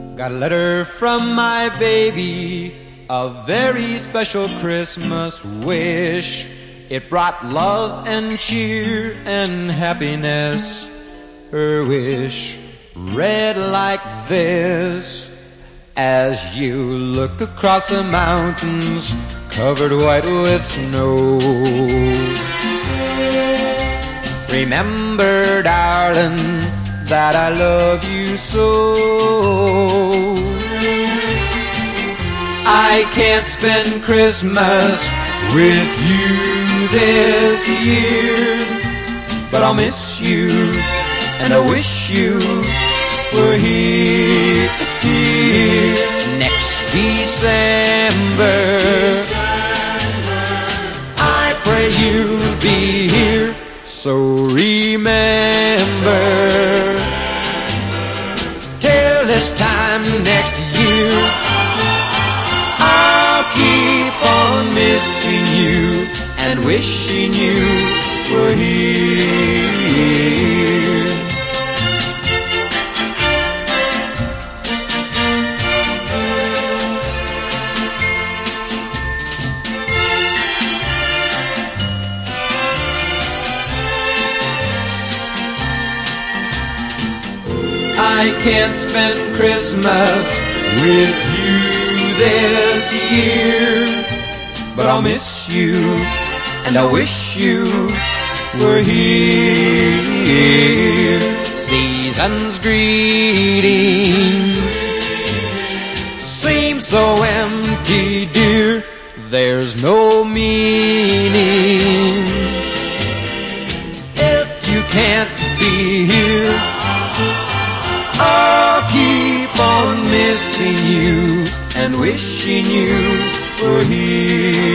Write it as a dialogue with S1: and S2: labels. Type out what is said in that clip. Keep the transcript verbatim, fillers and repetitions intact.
S1: Got a letter from my baby, a very special Christmas wish. It brought love and cheer and happiness. Her wish read like this: as you look across the mountains covered white with snow, remember, darling, that I love you so. I can't spend Christmas with you this year, but I'll miss you and I wish you were here, here next December. I pray you'll be here, so remember, till this time next year, I'll keep on missing you and wishing you were here. I can't spend Christmas with you this year, but I'll miss you and I wish you were here. Season's greetings seem so empty, dear. There's no meaning if you can't be here. I'll keep on missing you and wishing you were here.